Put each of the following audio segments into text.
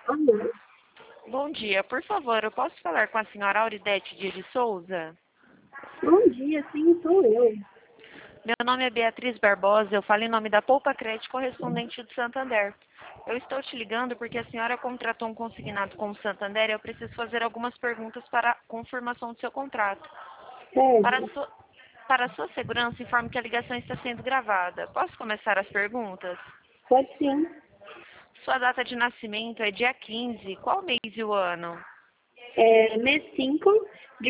Alô? Bom dia, por favor, eu posso falar com a senhora Auridete Dias de Souza? Bom dia, sim, sou eu. Meu nome é Beatriz Barbosa, eu falo em nome da Poupa Crédito correspondente do Santander. Eu estou te ligando porque a senhora contratou um consignado com o Santander e eu preciso fazer algumas perguntas para a confirmação do seu contrato. Para a Certo? sua, para a sua segurança, informe que a ligação está sendo gravada. Posso começar as perguntas? Pode sim. Sua data de nascimento é dia 15. Qual mês e o ano? Mês 5 de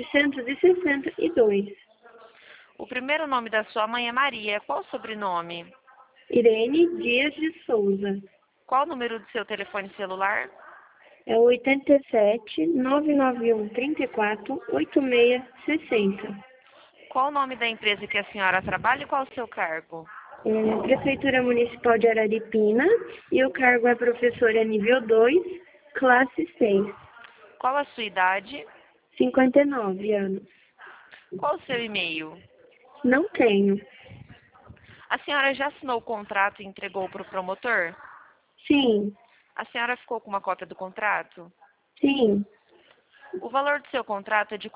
1962. O primeiro nome da sua mãe é Maria. Qual o sobrenome? Irene Dias de Souza. Qual o número do seu telefone celular? É o 87-991-34-8660. Qual o nome da empresa que a senhora trabalha e qual o seu cargo? Prefeitura Municipal de Araripina e o cargo é professora nível 2, classe 6. Qual a sua idade? 59 anos. Qual o seu e-mail? Não tenho. A senhora já assinou o contrato e entregou para o promotor? Sim, A senhora ficou com uma cópia do contrato? sim. O valor do seu contrato é de R$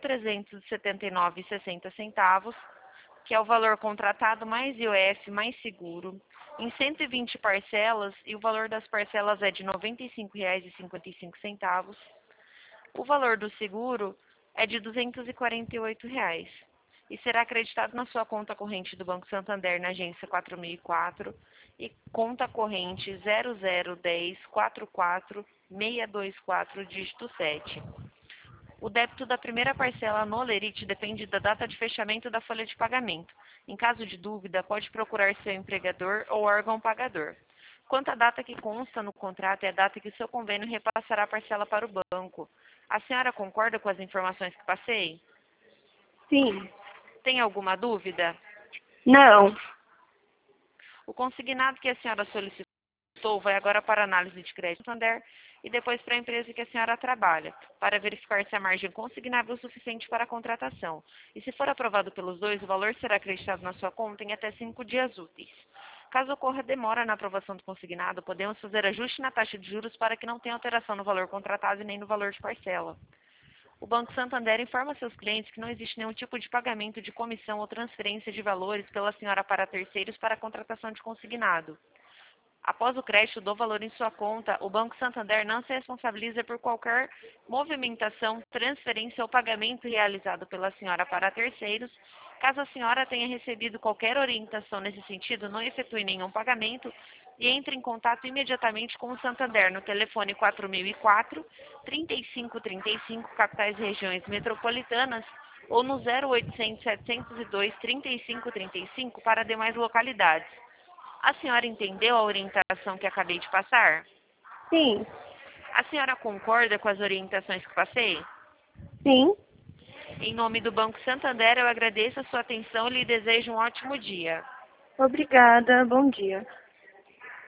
4.379,60, que é o valor contratado mais IOF mais seguro, em 120 parcelas, e o valor das parcelas é de R$ 95,55. O valor do seguro é de R$ 248 e será acreditado na sua conta corrente do Banco Santander na agência 4004 e conta corrente 001044-624, dígito 7. O débito da primeira parcela no Olerite depende da data de fechamento da folha de pagamento. Em caso de dúvida, pode procurar seu empregador ou órgão pagador. Quanto à data que consta no contrato, é a data que o seu convênio repassará a parcela para o banco. A senhora concorda com as informações que passei? Sim. Tem alguma dúvida? Não. O consignado que a senhora solicitou vai agora para a análise de crédito Santander e depois para a empresa que a senhora trabalha, para verificar se a margem consignável é suficiente para a contratação. E se for aprovado pelos dois, o valor será acreditado na sua conta em até 5 dias úteis. Caso ocorra demora na aprovação do consignado, podemos fazer ajuste na taxa de juros para que não tenha alteração no valor contratado e nem no valor de parcela. O Banco Santander informa seus clientes que não existe nenhum tipo de pagamento de comissão ou transferência de valores pela senhora para terceiros para a contratação de consignado. Após o crédito do valor em sua conta, o Banco Santander não se responsabiliza por qualquer movimentação, transferência ou pagamento realizado pela senhora para terceiros. Caso a senhora tenha recebido qualquer orientação nesse sentido, não efetue nenhum pagamento e entre em contato imediatamente com o Santander no telefone 4004-3535, capitais e regiões metropolitanas, ou no 0800-702-3535 para demais localidades. A senhora entendeu a orientação que acabei de passar? Sim. A senhora concorda com as orientações que passei? Sim. Em nome do Banco Santander, eu agradeço a sua atenção e lhe desejo um ótimo dia. Obrigada. Bom dia.